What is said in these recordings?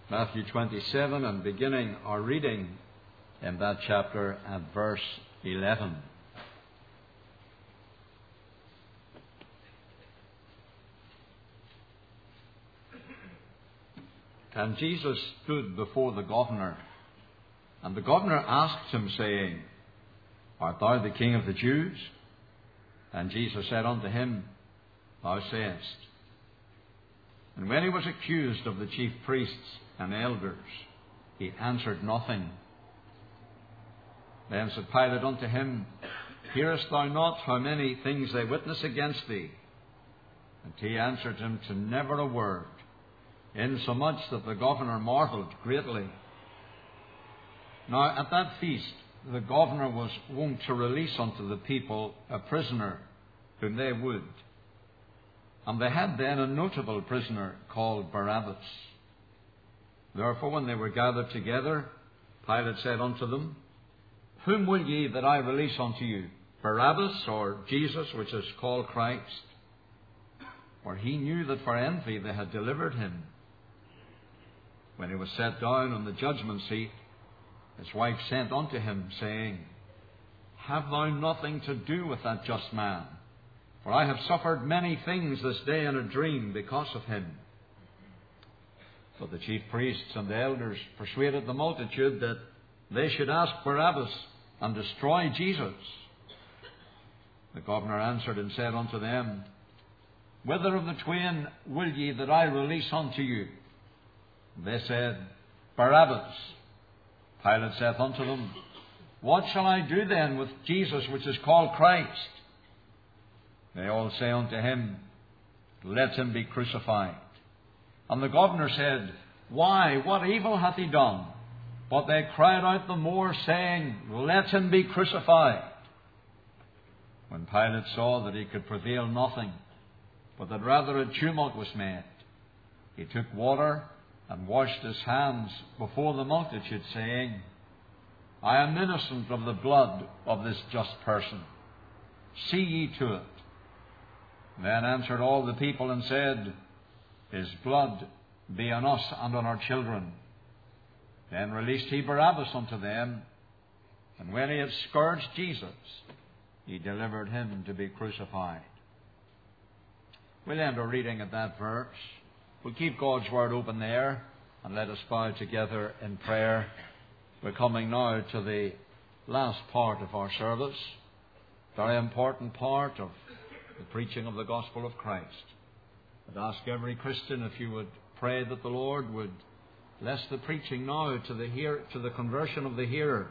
Matthew 27, and beginning our reading in that chapter at verse 11. And Jesus stood before the governor, and the governor asked him, saying, Art thou the King of the Jews? And Jesus said unto him, Thou sayest. And when he was accused of the chief priests and elders, he answered nothing. Then said Pilate unto him, Hearest thou not how many things they witness against thee? And he answered him to never a word, insomuch that the governor marvelled greatly. Now at that feast the governor was wont to release unto the people a prisoner whom they would. And they had then a notable prisoner called Barabbas. Therefore when they were gathered together, Pilate said unto them, Whom will ye that I release unto you, Barabbas or Jesus, which is called Christ? For he knew that for envy they had delivered him. When he was set down on the judgment seat, his wife sent unto him, saying, Have thou nothing to do with that just man? For I have suffered many things this day in a dream because of him. But the chief priests and the elders persuaded the multitude that they should ask Barabbas and destroy Jesus. The governor answered and said unto them, Whither of the twain will ye that I release unto you? They said, Barabbas. Pilate saith unto them, What shall I do then with Jesus, which is called Christ? They all say unto him, Let him be crucified. And the governor said, Why, what evil hath he done? But they cried out the more, saying, Let him be crucified. When Pilate saw that he could prevail nothing, but that rather a tumult was made, he took water and washed his hands before the multitude, saying, I am innocent of the blood of this just person. See ye to it. Then answered all the people and said, His blood be on us and on our children. Then released he Barabbas unto them, and when he had scourged Jesus, he delivered him to be crucified. We'll end our reading at that verse. We'll keep God's word open there, and let us bow together in prayer. We're coming now to the last part of our service, very important part of the preaching of the gospel of Christ. I'd ask every Christian if you would pray that the Lord would bless the preaching now to the conversion of the hearer.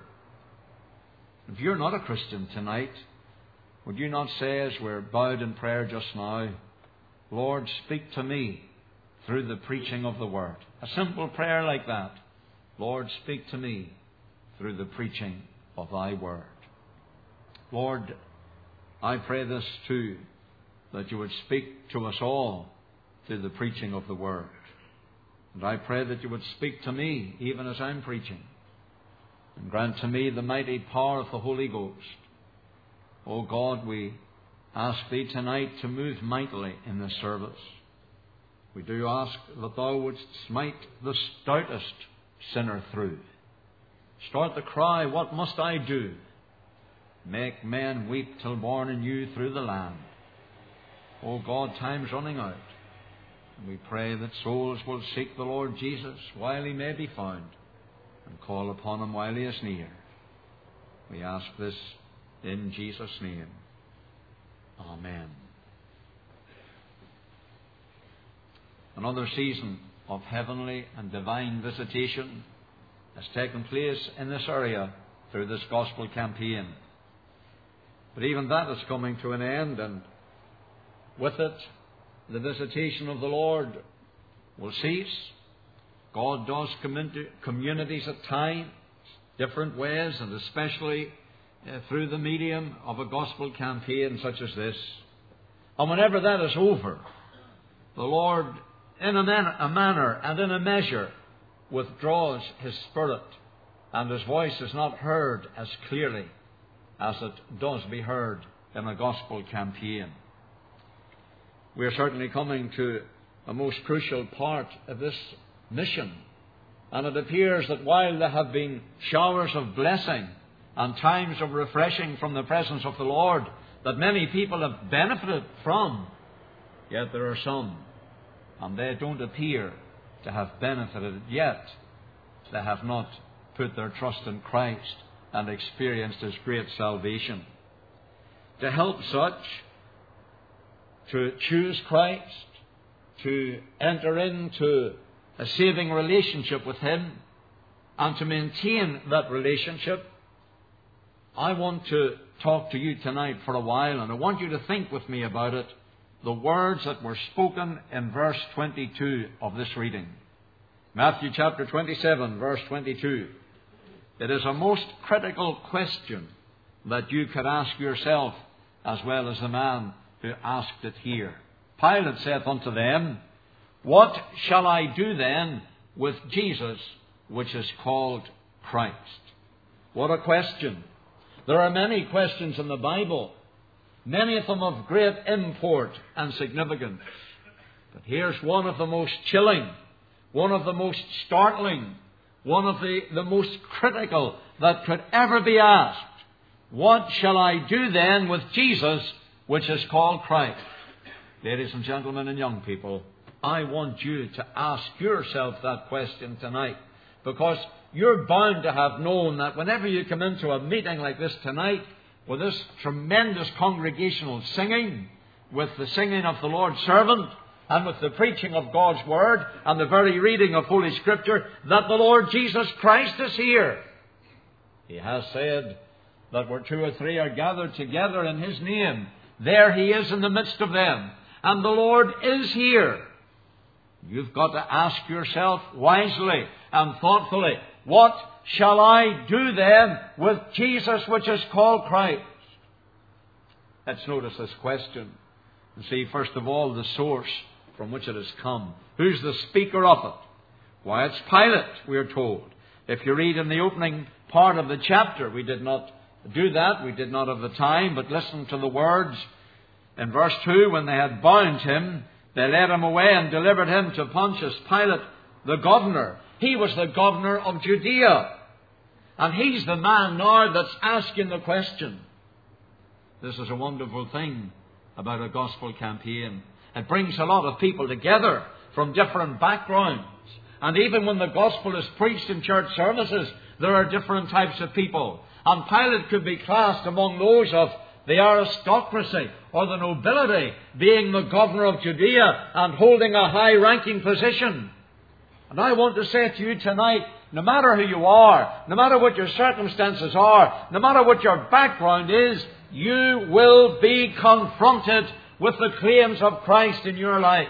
If you're not a Christian tonight, would you not say, as we're bowed in prayer just now, Lord, speak to me through the preaching of the word. A simple prayer like that. Lord, speak to me through the preaching of thy word. Lord, I pray this too, that you would speak to us all through the preaching of the word. And I pray that you would speak to me even as I'm preaching, and grant to me the mighty power of the Holy Ghost. O God, we ask thee tonight to move mightily in this service. We do ask that thou wouldst smite the stoutest sinner through. Start the cry, What must I do? Make men weep till born anew through the land. O God, time's running out, and we pray that souls will seek the Lord Jesus while he may be found, and call upon him while he is near. We ask this in Jesus' name. Amen. Another season of heavenly and divine visitation has taken place in this area through this gospel campaign. But even that is coming to an end, and with it, the visitation of the Lord will cease. God does come into communities at times, different ways, and especially through the medium of a gospel campaign such as this. And whenever that is over, the Lord, in a manner and in a measure, withdraws his Spirit, and his voice is not heard as clearly as it does be heard in a gospel campaign. We are certainly coming to a most crucial part of this mission And it appears that while there have been showers of blessing and times of refreshing from the presence of the Lord that many people have benefited from, yet there are some, and they don't appear to have benefited yet. They have not put their trust in Christ and experienced His great salvation. To help such to choose Christ, to enter into a saving relationship with Him, and to maintain that relationship, I want to talk to you tonight for a while, and I want you to think with me about it, the words that were spoken in verse 22 of this reading. Matthew chapter 27, verse 22. It is a most critical question that you could ask yourself as well as the man who asked it here. Pilate saith unto them, What shall I do then with Jesus, which is called Christ? What a question. There are many questions in the Bible, many of them of great import and significance. But here's one of the most chilling, one of the most startling, one of the most critical that could ever be asked. What shall I do then with Jesus, which is called Christ? Ladies and gentlemen and young people, I want you to ask yourself that question tonight, because you're bound to have known that whenever you come into a meeting like this tonight, with this tremendous congregational singing, with the singing of the Lord's servant, and with the preaching of God's Word, and the very reading of Holy Scripture, that the Lord Jesus Christ is here. He has said that where two or three are gathered together in His name, there He is in the midst of them. And the Lord is here. You've got to ask yourself wisely and thoughtfully, what shall I do then with Jesus, which is called Christ? Let's notice this question and see, first of all, the source from which it has come. Who's the speaker of it? Why, it's Pilate, we are told. If you read in the opening part of the chapter, we did not do that. We did not have the time, but listen to the words. In verse 2, when they had bound Him, they led Him away and delivered Him to Pontius Pilate, the governor. He was the governor of Judea. And he's the man now that's asking the question. This is a wonderful thing about a gospel campaign. It brings a lot of people together from different backgrounds. And even when the gospel is preached in church services, there are different types of people. And Pilate could be classed among those of the aristocracy or the nobility, being the governor of Judea and holding a high-ranking position. And I want to say to you tonight, no matter who you are, no matter what your circumstances are, no matter what your background is, you will be confronted with the claims of Christ in your life.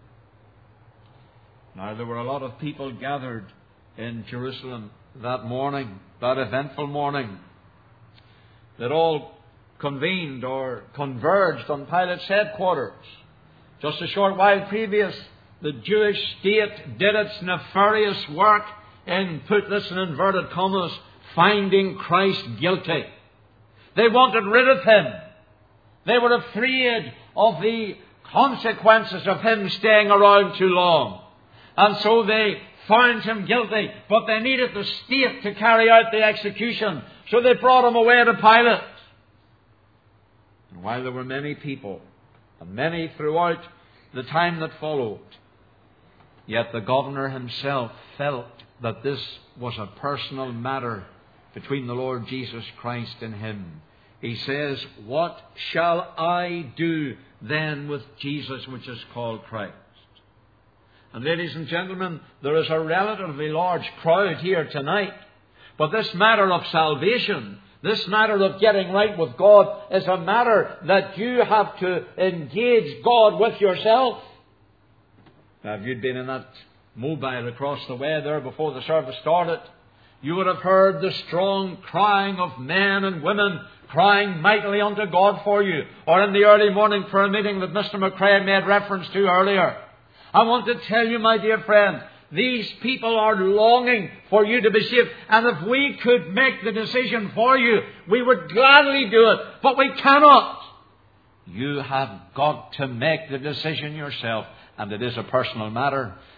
Now, there were a lot of people gathered in Jerusalem that morning, that eventful morning, that all convened or converged on Pilate's headquarters. Just a short while previous, the Jewish state did its nefarious work in, put this in inverted commas, finding Christ guilty. They wanted rid of Him. They were afraid of the consequences of Him staying around too long. And so they found Him guilty, but they needed the state to carry out the execution. So they brought Him away to Pilate. And while there were many people, and many throughout the time that followed, yet the governor himself felt that this was a personal matter between the Lord Jesus Christ and him. He says, What shall I do then with Jesus, which is called Christ? And ladies and gentlemen, there is a relatively large crowd here tonight. But this matter of salvation, this matter of getting right with God, is a matter that you have to engage God with yourself. Now, if you'd been in that mobile across the way there before the service started, you would have heard the strong crying of men and women crying mightily unto God for you. Or in the early morning prayer meeting that Mr. McCrae made reference to earlier. I want to tell you, my dear friend, these people are longing for you to be saved. And if we could make the decision for you, we would gladly do it. But we cannot. You have got to make the decision yourself. And it is a personal matter.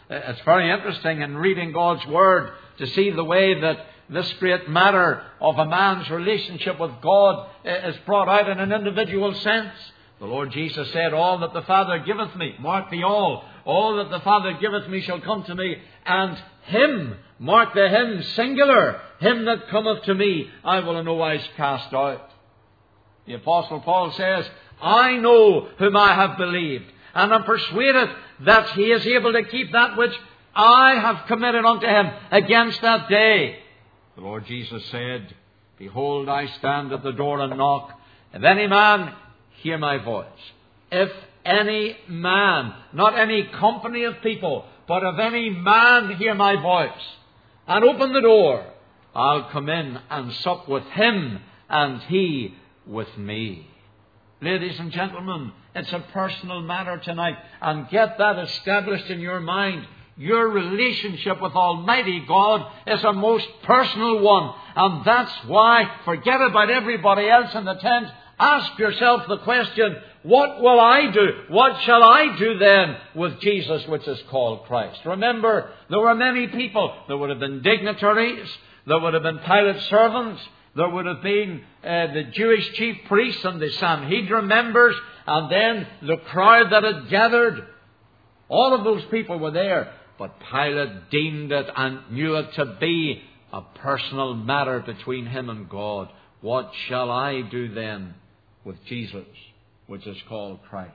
It's very interesting in reading God's Word to see the way that this great matter of a man's relationship with God is brought out in an individual sense. The Lord Jesus said, all that the Father giveth me, mark the all that the Father giveth me shall come to me, and him, mark the him, singular, him that cometh to me, I will in no wise cast out. The Apostle Paul says, I know whom I have believed, and am persuaded that he is able to keep that which I have committed unto him against that day. The Lord Jesus said, behold, I stand at the door and knock. If any man hear my voice, if any man, not any company of people, but if any man hear my voice and open the door, I'll come in and sup with him and he with me. Ladies and gentlemen, it's a personal matter tonight, and get that established in your mind. Your relationship with Almighty God is a most personal one, and that's why, forget about everybody else in the tent. Ask yourself the question, what will I do? What shall I do then with Jesus, which is called Christ? Remember, there were many people. There would have been dignitaries. There would have been Pilate's servants. There would have been the Jewish chief priests and the Sanhedrin members, and then the crowd that had gathered. All of those people were there. But Pilate deemed it and knew it to be a personal matter between him and God. What shall I do then with Jesus, which is called Christ?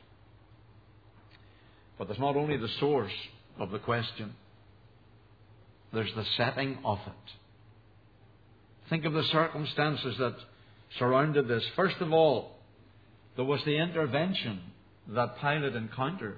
But there's not only the source of the question, there's the setting of it. Think of the circumstances that surrounded this. First of all, there was the intervention that Pilate encountered.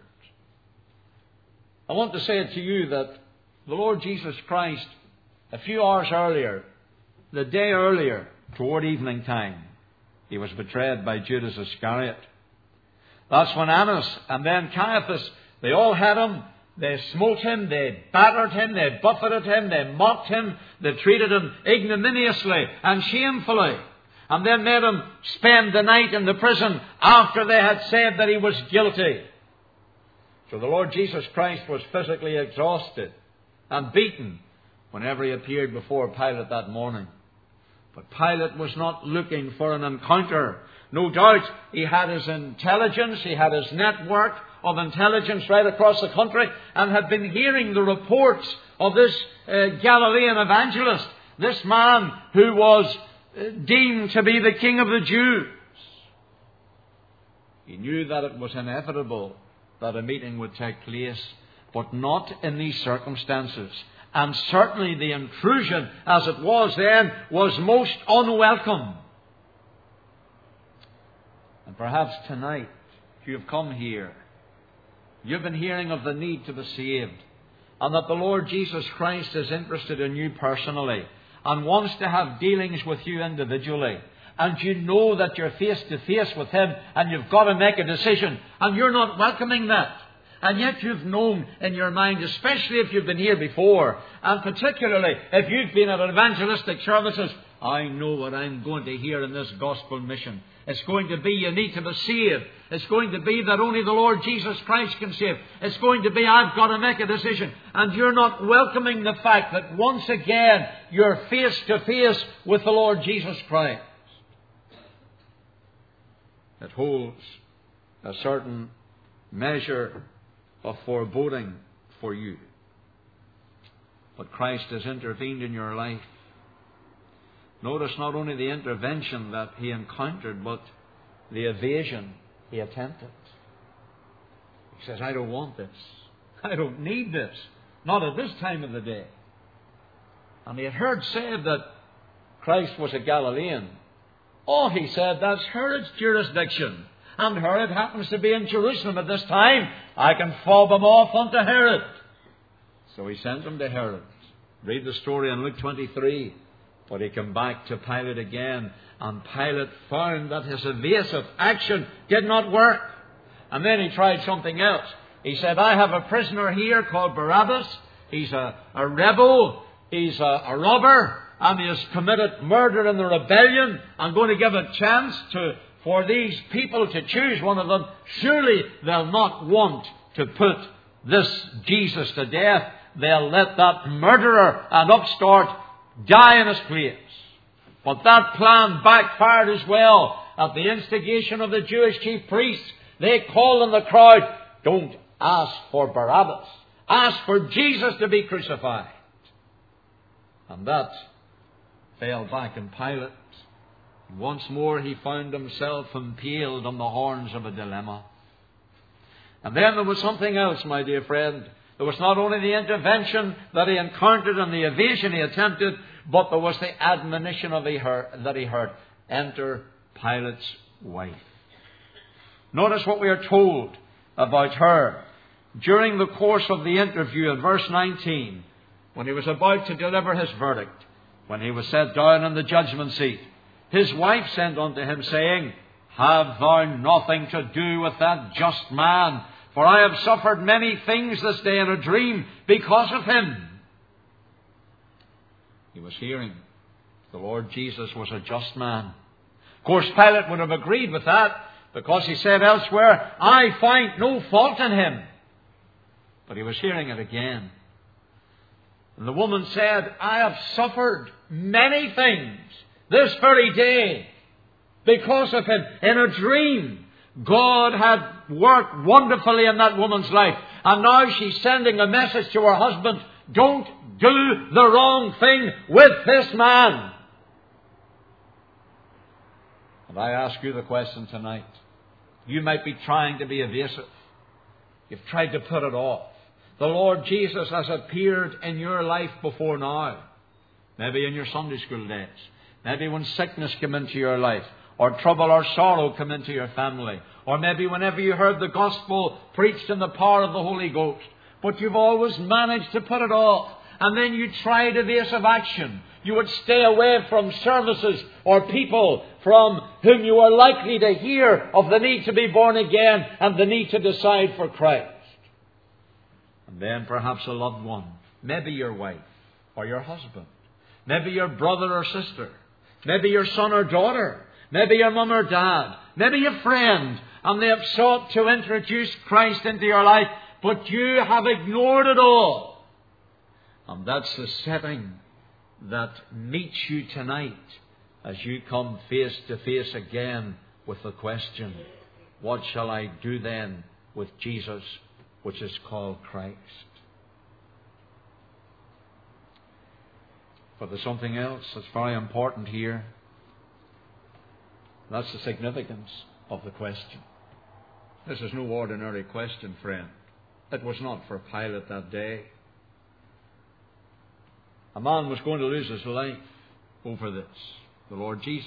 I want to say it to you that the Lord Jesus Christ, a few hours earlier, the day earlier, toward evening time, he was betrayed by Judas Iscariot. That's when Annas and then Caiaphas, they all had him. They smote him, they battered him, they buffeted him, they mocked him, they treated him ignominiously and shamefully, and then made him spend the night in the prison after they had said that he was guilty. So the Lord Jesus Christ was physically exhausted and beaten whenever he appeared before Pilate that morning. But Pilate was not looking for an encounter. No doubt he had his intelligence, he had his network of intelligence right across the country, and had been hearing the reports of this Galilean evangelist, this man who was deemed to be the King of the Jews. He knew that it was inevitable that a meeting would take place, but not in these circumstances. And certainly the intrusion, as it was then, was most unwelcome. And perhaps tonight, if you have come here, you've been hearing of the need to be saved, and that the Lord Jesus Christ is interested in you personally and wants to have dealings with you individually. And you know that you're face to face with Him and you've got to make a decision, and you're not welcoming that. And yet you've known in your mind, especially if you've been here before, and particularly if you've been at evangelistic services, I know what I'm going to hear in this gospel mission. It's going to be you need to be saved. It's going to be that only the Lord Jesus Christ can save. It's going to be I've got to make a decision. And you're not welcoming the fact that once again you're face to face with the Lord Jesus Christ. It holds a certain measure of foreboding for you. But Christ has intervened in your life. Notice not only the intervention that He encountered, but the evasion He attempted. He says, I don't want this. I don't need this. Not at this time of the day. And he had heard said that Christ was a Galilean. Oh, he said, that's Herod's jurisdiction. And Herod happens to be in Jerusalem at this time. I can fob him off unto Herod. So he sent him to Herod. Read the story in Luke 23. But he came back to Pilate again, and Pilate found that his evasive action did not work. And then he tried something else. He said, I have a prisoner here called Barabbas. He's a rebel. He's a robber. And he has committed murder in the rebellion. I'm going to give a chance for these people to choose one of them. Surely they'll not want to put this Jesus to death, they'll let that murderer and upstart die in his place. But that plan backfired as well. At the instigation of the Jewish chief priests, they called in the crowd, don't ask for Barabbas. Ask for Jesus to be crucified. And that fell back in Pilate. Once more he found himself impaled on the horns of a dilemma. And then there was something else, my dear friend. There was not only the intervention that he encountered and the evasion he attempted, but there was the admonition that he heard. Enter Pilate's wife. Notice what we are told about her. During the course of the interview in verse 19, when he was about to deliver his verdict, when he was set down in the judgment seat, his wife sent unto him, saying, Have thou nothing to do with that just man? For I have suffered many things this day in a dream because of him. He was hearing the Lord Jesus was a just man. Of course, Pilate would have agreed with that, because he said elsewhere, I find no fault in him. But he was hearing it again. And the woman said, I have suffered many things this very day because of him. In a dream, God had worked wonderfully in that woman's life. And now she's sending a message to her husband, don't do the wrong thing with this man. And I ask you the question tonight. You might be trying to be evasive. You've tried to put it off. The Lord Jesus has appeared in your life before now. Maybe in your Sunday school days. Maybe when sickness came into your life. Or trouble or sorrow came into your family. Or maybe whenever you heard the gospel preached in the power of the Holy Ghost. But you've always managed to put it off. And then you tried evasive action. You would stay away from services or people from whom you are likely to hear of the need to be born again and the need to decide for Christ. And then perhaps a loved one, maybe your wife or your husband, maybe your brother or sister, maybe your son or daughter, maybe your mum or dad, maybe your friend, and they have sought to introduce Christ into your life, but you have ignored it all. And that's the setting that meets you tonight as you come face to face again with the question, what shall I do then with Jesus, which is called Christ? But there's something else that's very important here. That's the significance of the question. This is no ordinary question, friend. It was not for Pilate that day. A man was going to lose his life over this, the Lord Jesus.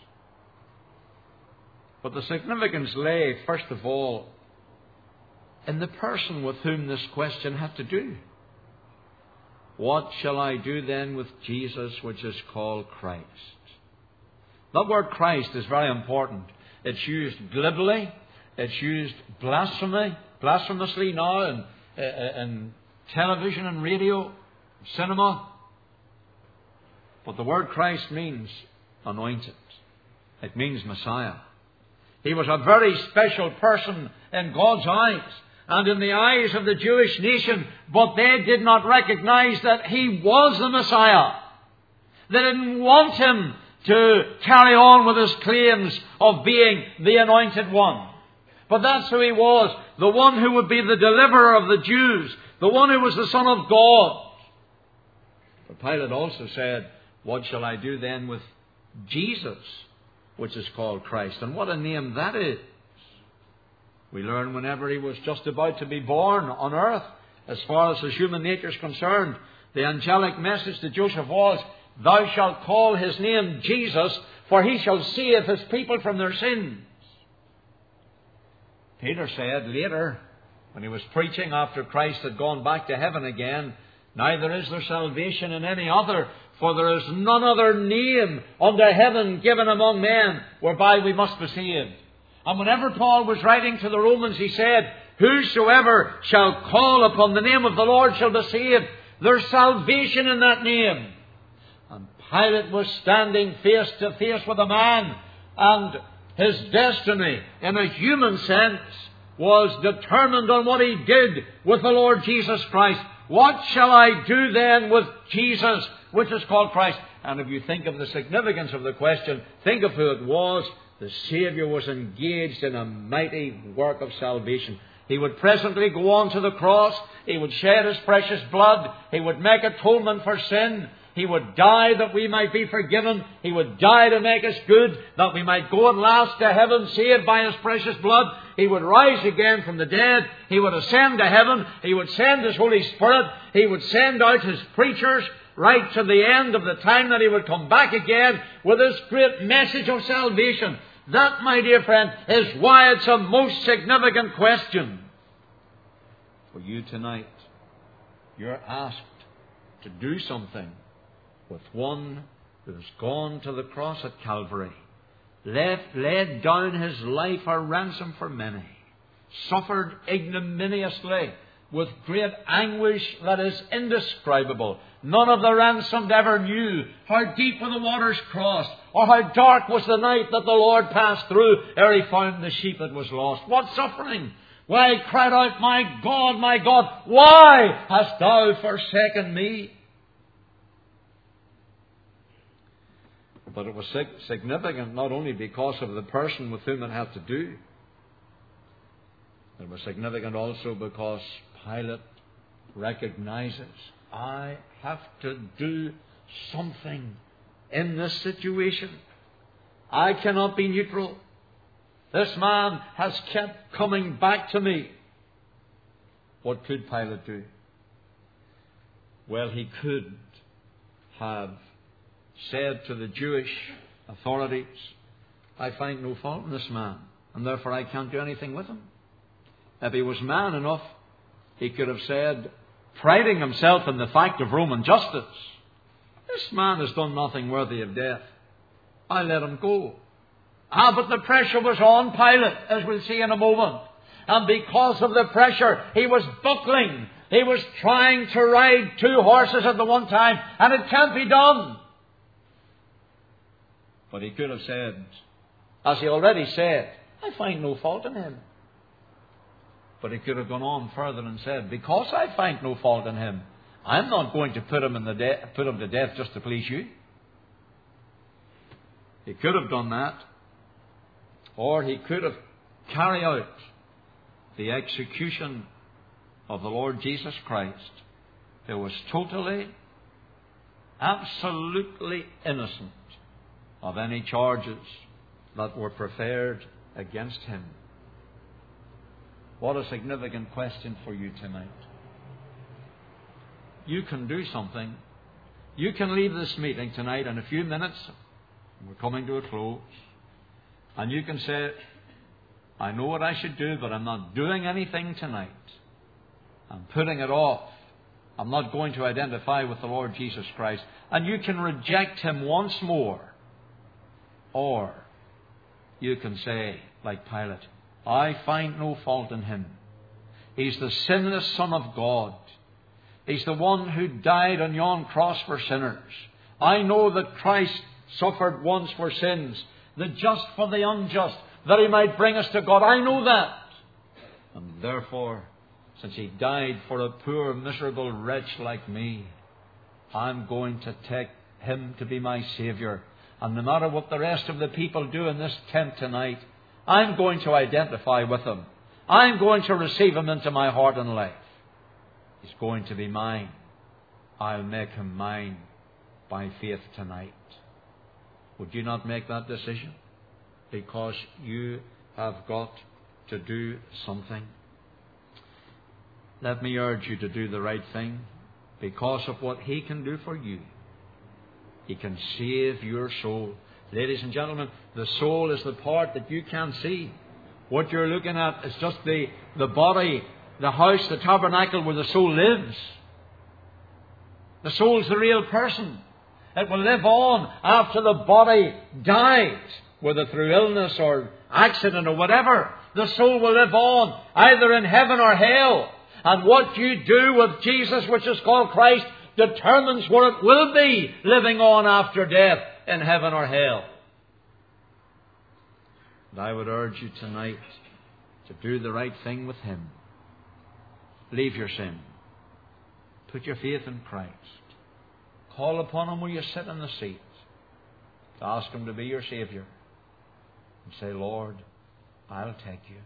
But the significance lay, first of all, in the person with whom this question had to do. What shall I do then with Jesus, which is called Christ? That word Christ is very important. It's used glibly. It's used blasphemously now in television and radio, cinema. But the word Christ means anointed. It means Messiah. He was a very special person in God's eyes and in the eyes of the Jewish nation, but they did not recognize that He was the Messiah. They didn't want Him to carry on with His claims of being the Anointed One. But that's who He was, the one who would be the deliverer of the Jews, the one who was the Son of God. But Pilate also said, what shall I do then with Jesus, which is called Christ? And what a name that is. We learn whenever He was just about to be born on earth, as far as His human nature is concerned, the angelic message to Joseph was, Thou shalt call His name Jesus, for He shall save His people from their sins. Peter said later, when he was preaching after Christ had gone back to heaven again, neither is there salvation in any other, for there is none other name under heaven given among men whereby we must be saved. And whenever Paul was writing to the Romans, he said, Whosoever shall call upon the name of the Lord shall be saved. There's salvation in that name. And Pilate was standing face to face with a man, and his destiny, in a human sense, was determined on what he did with the Lord Jesus Christ. What shall I do then with Jesus, which is called Christ? And if you think of the significance of the question, think of who it was. The Saviour was engaged in a mighty work of salvation. He would presently go on to the cross. He would shed His precious blood. He would make atonement for sin. He would die that we might be forgiven. He would die to make us good, that we might go at last to heaven, saved by His precious blood. He would rise again from the dead. He would ascend to heaven. He would send His Holy Spirit. He would send out His preachers right to the end of the time that He would come back again with this great message of salvation. That, my dear friend, is why it's a most significant question for you tonight. You're asked to do something with one who has gone to the cross at Calvary, laid down his life a ransom for many, suffered ignominiously with great anguish that is indescribable. None of the ransomed ever knew how deep were the waters crossed, or how dark was the night that the Lord passed through ere He found the sheep that was lost. What suffering! Why, He cried out, my God, why hast Thou forsaken me? But it was significant not only because of the person with whom it had to do. It was significant also because Pilate recognizes, I have to do something in this situation. I cannot be neutral. This man has kept coming back to me. What could Pilate do? Well, he could have said to the Jewish authorities, I find no fault in this man, and therefore I can't do anything with him. If he was man enough, he could have said, priding himself in the fact of Roman justice, this man has done nothing worthy of death. I let him go. But the pressure was on Pilate, as we'll see in a moment. And because of the pressure, he was buckling. He was trying to ride two horses at the one time, and it can't be done. But he could have said, as he already said, I find no fault in him. But he could have gone on further and said, because I find no fault in him, I'm not going to put him to death just to please you. He could have done that. Or he could have carried out the execution of the Lord Jesus Christ, who was totally, absolutely innocent of any charges that were preferred against him. What a significant question for you tonight. You can do something. You can leave this meeting tonight in a few minutes. We're coming to a close. And you can say, I know what I should do, but I'm not doing anything tonight. I'm putting it off. I'm not going to identify with the Lord Jesus Christ. And you can reject Him once more. Or you can say, like Pilate, I find no fault in Him. He's the sinless Son of God. He's the one who died on yon cross for sinners. I know that Christ suffered once for sins, the just for the unjust, that He might bring us to God. I know that. And therefore, since He died for a poor, miserable wretch like me, I'm going to take Him to be my Saviour. And no matter what the rest of the people do in this tent tonight, I'm going to identify with Him. I'm going to receive Him into my heart and life. He's going to be mine. I'll make Him mine by faith tonight. Would you not make that decision? Because you have got to do something. Let me urge you to do the right thing because of what He can do for you. He can save your soul. Ladies and gentlemen, the soul is the part that you can't see. What you're looking at is just the body, the house, the tabernacle where the soul lives. The soul's the real person. It will live on after the body dies, whether through illness or accident or whatever. The soul will live on, either in heaven or hell. And what you do with Jesus, which is called Christ, determines where it will be living on after death, in heaven or hell. And I would urge you tonight to do the right thing with Him. Leave your sin. Put your faith in Christ. Call upon Him where you sit in the seat to ask Him to be your Saviour. And say, Lord, I'll take you.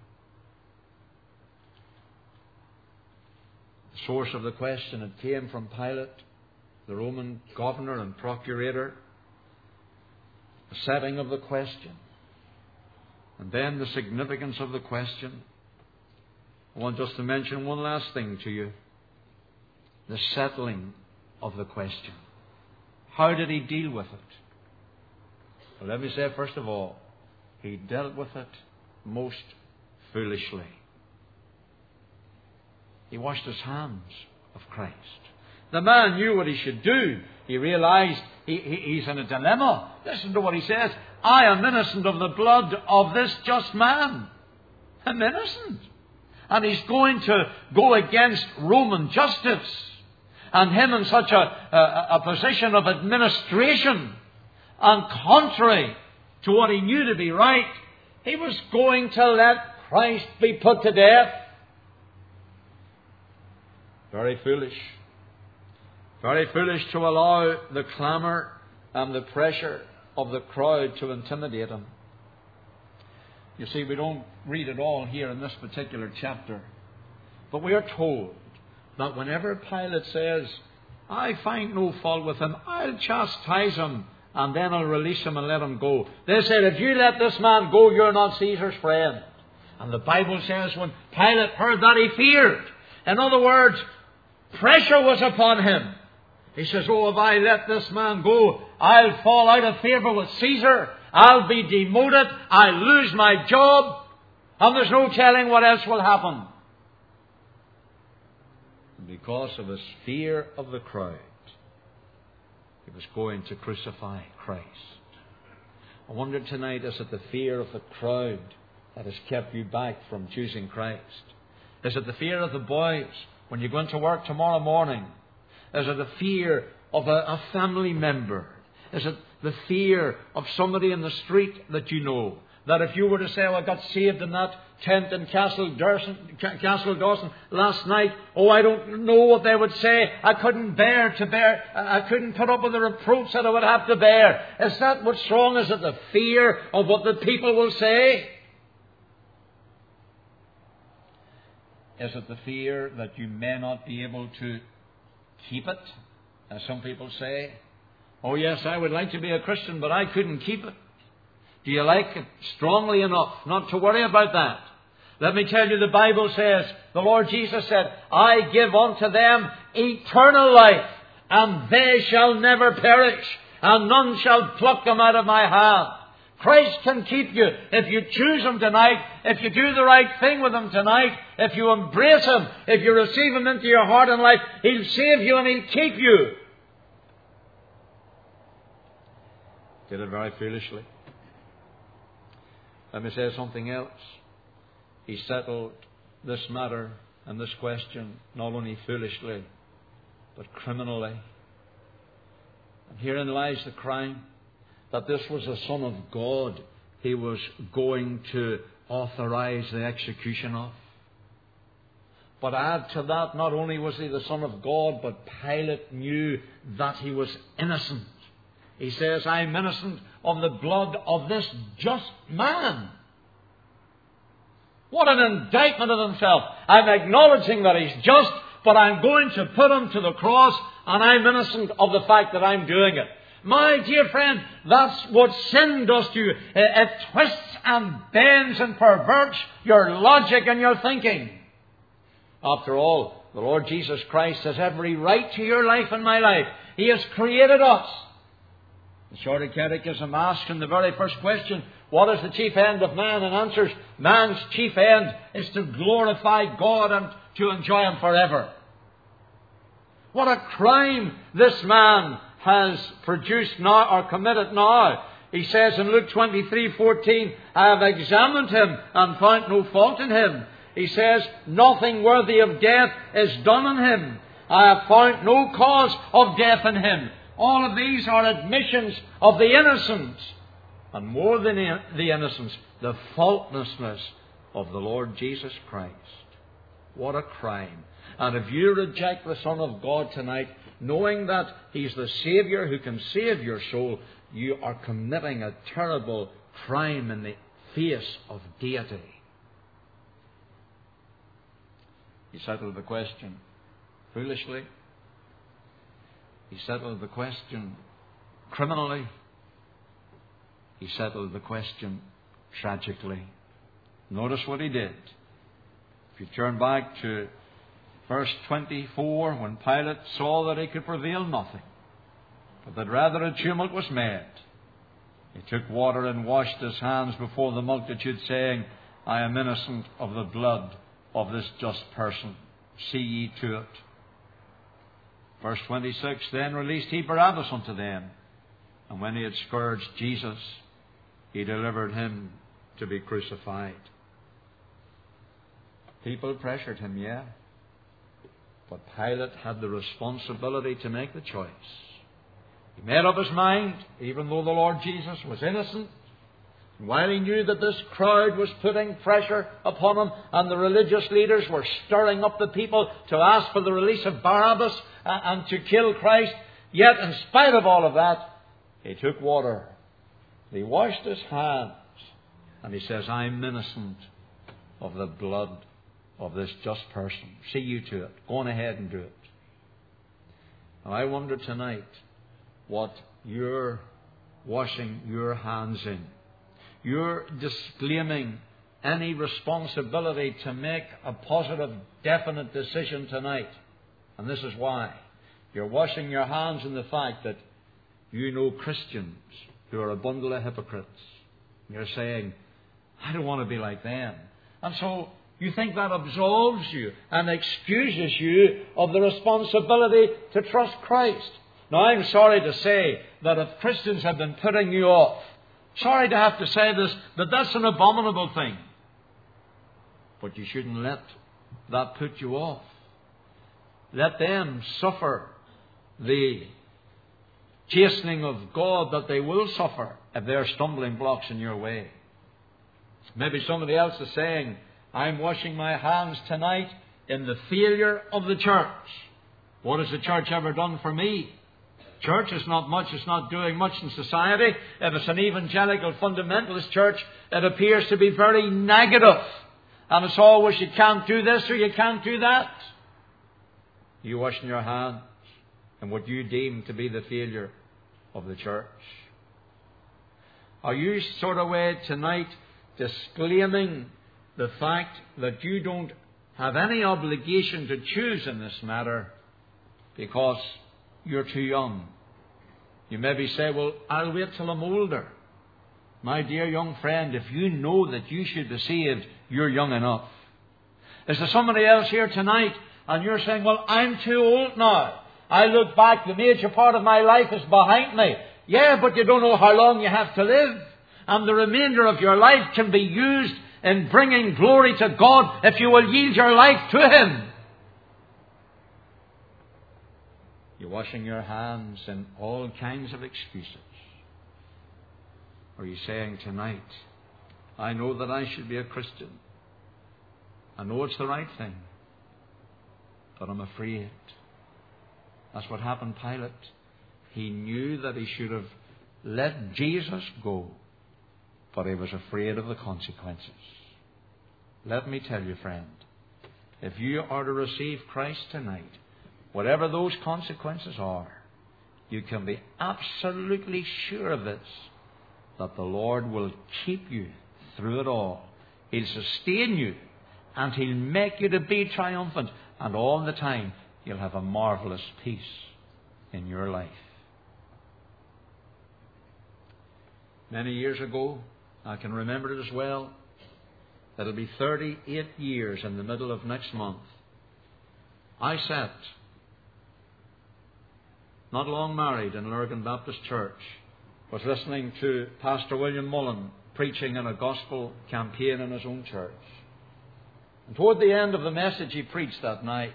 The source of the question, it came from Pilate, the Roman governor and procurator. The setting of the question. And then the significance of the question. I want just to mention one last thing to you. The settling of the question. How did He deal with it? Well, let me say first of all, He dealt with it most foolishly. He washed His hands of Christ. The man knew what he should do. He realized he's in a dilemma. Listen to what he says. I am innocent of the blood of this just man. I'm innocent. And he's going to go against Roman justice. And him in such a position of administration. And contrary to what he knew to be right, he was going to let Christ be put to death. Very foolish. Very foolish to allow the clamour and the pressure of the crowd to intimidate him. You see, we don't read it all here in this particular chapter. But we are told that whenever Pilate says, I find no fault with him, I'll chastise him, and then I'll release him and let him go. They said, if you let this man go, you're not Caesar's friend. And the Bible says when Pilate heard that, he feared. In other words, pressure was upon him. He says, oh, if I let this man go, I'll fall out of favour with Caesar. I'll be demoted. I'll lose my job. And there's no telling what else will happen. And because of his fear of the crowd, he was going to crucify Christ. I wonder tonight, is it the fear of the crowd that has kept you back from choosing Christ? Is it the fear of the boys when you go into work tomorrow morning? Is it the fear of a family member? Is it the fear of somebody in the street that you know? That if you were to say, oh, I got saved in that tent in Castle Dawson last night, oh, I don't know what they would say. I couldn't I couldn't put up with the reproach that I would have to bear. Is that what's wrong? Is it the fear of what the people will say? Is it the fear that you may not be able to keep it, as some people say? Oh yes, I would like to be a Christian, but I couldn't keep it. Do you like it strongly enough not to worry about that? Let me tell you, the Bible says, the Lord Jesus said, I give unto them eternal life, and they shall never perish, and none shall pluck them out of my hand. Christ can keep you if you choose Him tonight, if you do the right thing with Him tonight, if you embrace Him, if you receive Him into your heart and life. He'll save you and He'll keep you. Did it very foolishly. Let me say something else. He settled this matter and this question not only foolishly, but criminally. And herein lies the crime. That this was the Son of God He was going to authorize the execution of. But add to that, not only was He the Son of God, but Pilate knew that He was innocent. He says, I'm innocent of the blood of this just man. What an indictment of himself. I'm acknowledging that he's just, but I'm going to put him to the cross, and I'm innocent of the fact that I'm doing it. My dear friend, that's what sin does to you. It twists and bends and perverts your logic and your thinking. After all, the Lord Jesus Christ has every right to your life and my life. He has created us. The Shorter Catechism asks in the very first question, what is the chief end of man? And answers, man's chief end is to glorify God and to enjoy Him forever. What a crime this man has produced now or committed now. He says in Luke 23:14, I have examined him and found no fault in him. He says, nothing worthy of death is done in him. I have found no cause of death in him. All of these are admissions of the innocence. And more than the innocence, the faultlessness of the Lord Jesus Christ. What a crime. And if you reject the Son of God tonight, knowing that He's the Saviour who can save your soul, you are committing a terrible crime in the face of deity. He settled the question foolishly. He settled the question criminally. He settled the question tragically. Notice what He did. If you turn back to verse 24, when Pilate saw that he could prevail nothing, but that rather a tumult was made, he took water and washed his hands before the multitude, saying, I am innocent of the blood of this just person. See ye to it. Verse 26, then released he Barabbas unto them, and when he had scourged Jesus, he delivered him to be crucified. People pressured him, yeah. But Pilate had the responsibility to make the choice. He made up his mind, even though the Lord Jesus was innocent. And while he knew that this crowd was putting pressure upon him, and the religious leaders were stirring up the people to ask for the release of Barabbas and to kill Christ, yet in spite of all of that, he took water. He washed his hands. And he says, I'm innocent of the blood of this just person. See you to it. Go on ahead and do it. And I wonder tonight what you're washing your hands in. You're disclaiming any responsibility to make a positive, definite decision tonight. And this is why. You're washing your hands in the fact that you know Christians who are a bundle of hypocrites. You're saying, I don't want to be like them. And so you think that absolves you and excuses you of the responsibility to trust Christ. Now, I'm sorry to say that if Christians have been putting you off, sorry to have to say this, but that's an abominable thing. But you shouldn't let that put you off. Let them suffer the chastening of God that they will suffer if they're stumbling blocks in your way. Maybe somebody else is saying, I'm washing my hands tonight in the failure of the church. What has the church ever done for me? Church is not much. It's not doing much in society. If it's an evangelical fundamentalist church, it appears to be very negative. And it's always, you can't do this or you can't do that. You washing your hands in what you deem to be the failure of the church. Are you sort of way tonight disclaiming the fact that you don't have any obligation to choose in this matter because you're too young? You maybe say, well, I'll wait till I'm older. My dear young friend, if you know that you should be saved, you're young enough. Is there somebody else here tonight and you're saying, well, I'm too old now. I look back, the major part of my life is behind me. Yeah, but you don't know how long you have to live. And the remainder of your life can be used in bringing glory to God if you will yield your life to Him. You're washing your hands in all kinds of excuses. Or are you saying tonight, I know that I should be a Christian. I know it's the right thing. But I'm afraid. That's what happened to Pilate. He knew that he should have let Jesus go, but he was afraid of the consequences. Let me tell you, friend, if you are to receive Christ tonight, whatever those consequences are, you can be absolutely sure of this, that the Lord will keep you through it all. He'll sustain you, and He'll make you to be triumphant, and all the time you'll have a marvelous peace in your life. Many years ago, I can remember it as well, it'll be 38 years in the middle of next month. I sat, not long married, in Lurgan Baptist Church, was listening to Pastor William Mullen preaching in a gospel campaign in his own church. And toward the end of the message he preached that night,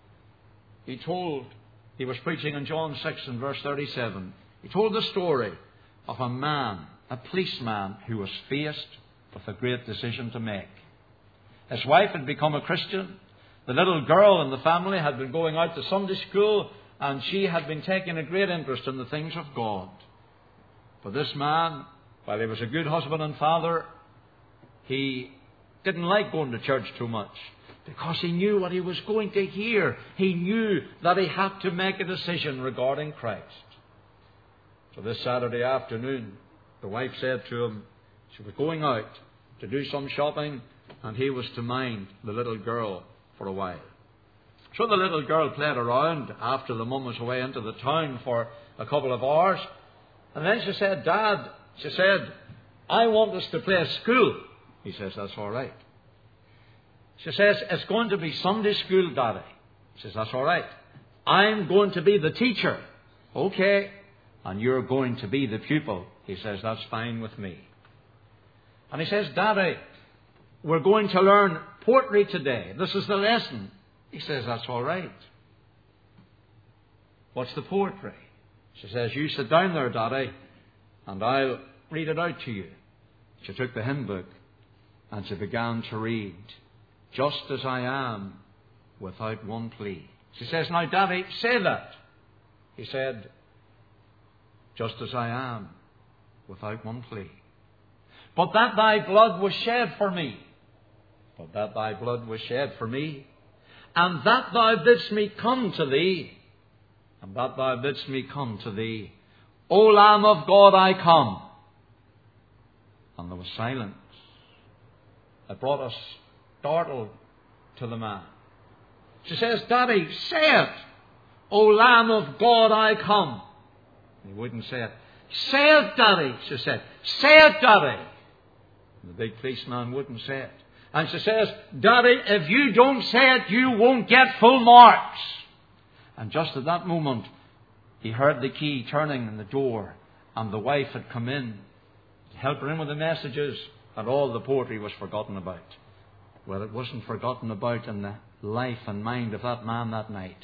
he was preaching in John 6 and verse 37. He told the story of a man, a policeman, who was faced with a great decision to make. His wife had become a Christian. The little girl in the family had been going out to Sunday school, and she had been taking a great interest in the things of God. But this man, while he was a good husband and father, he didn't like going to church too much, because he knew what he was going to hear. He knew that he had to make a decision regarding Christ. So this Saturday afternoon, the wife said to him she was going out to do some shopping, and he was to mind the little girl for a while. So the little girl played around after the mum was away into the town for a couple of hours. And then she said, "Dad," she said, "I want us to play school." He says, "That's all right." She says, "It's going to be Sunday school, Daddy." He says, "That's all right. I'm going to be the teacher." "Okay. And you're going to be the pupil." He says, "That's fine with me." And he says, "Daddy, we're going to learn poetry today. This is the lesson." He says, "That's all right. What's the poetry?" She says, "You sit down there, Daddy, and I'll read it out to you." She took the hymn book and she began to read, "Just as I am, without one plea." She says, "Now, Daddy, say that." He said, "Just as I am, without one plea. But that thy blood was shed for me. But that thy blood was shed for me. And that thou bidst me come to thee. And that thou bidst me come to thee. O Lamb of God, I come." And there was silence. It brought us startled to the man. She says, "Daddy, say it. O Lamb of God, I come." He wouldn't say it. "Say it, Daddy," she said. "Say it, Daddy." And the big policeman wouldn't say it. And she says, "Daddy, if you don't say it, you won't get full marks." And just at that moment, he heard the key turning in the door, and the wife had come in to help her in with the messages, and all the poetry was forgotten about. Well, it wasn't forgotten about in the life and mind of that man that night.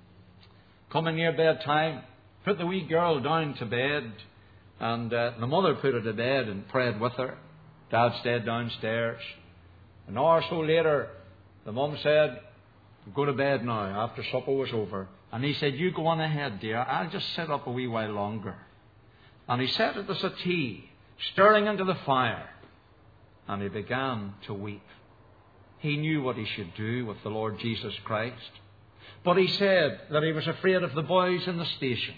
Coming near bedtime, put the wee girl down to bed, and the mother put her to bed and prayed with her. Dad stayed downstairs. An hour or so later, the mum said, "Go to bed now," after supper was over. And he said, "You go on ahead, dear. I'll just sit up a wee while longer." And he sat at the settee, stirring into the fire, and he began to weep. He knew what he should do with the Lord Jesus Christ. But he said that he was afraid of the boys in the station.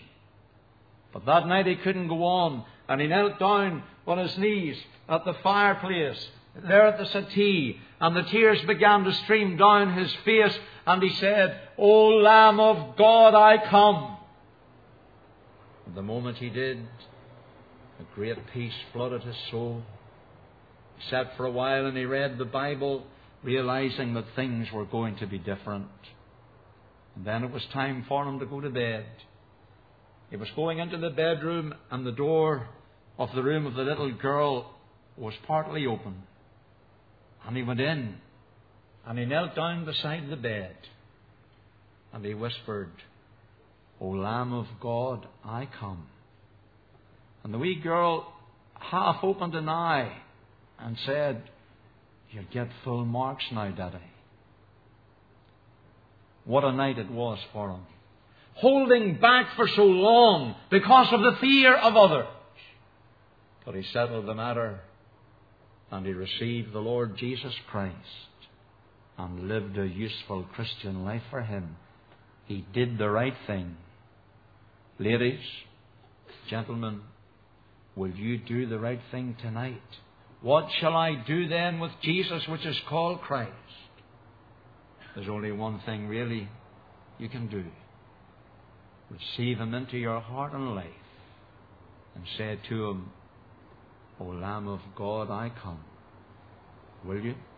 But that night he couldn't go on, and he knelt down on his knees at the fireplace, there at the settee, and the tears began to stream down his face, and he said, "O Lamb of God, I come." And the moment he did, a great peace flooded his soul. He sat for a while and he read the Bible, realizing that things were going to be different. And then it was time for him to go to bed. He was going into the bedroom, and the door of the room of the little girl was partly open. And he went in, and he knelt down beside the bed, and he whispered, "O Lamb of God, I come." And the wee girl half opened an eye and said, "You'll get full marks now, Daddy." What a night it was for him. Holding back for so long because of the fear of others. But he settled the matter, and he received the Lord Jesus Christ and lived a useful Christian life for him. He did the right thing. Ladies, gentlemen, will you do the right thing tonight? What shall I do then with Jesus, which is called Christ? There's only one thing really you can do. Receive him into your heart and life, and say to him, "O Lamb of God, I come." Will you?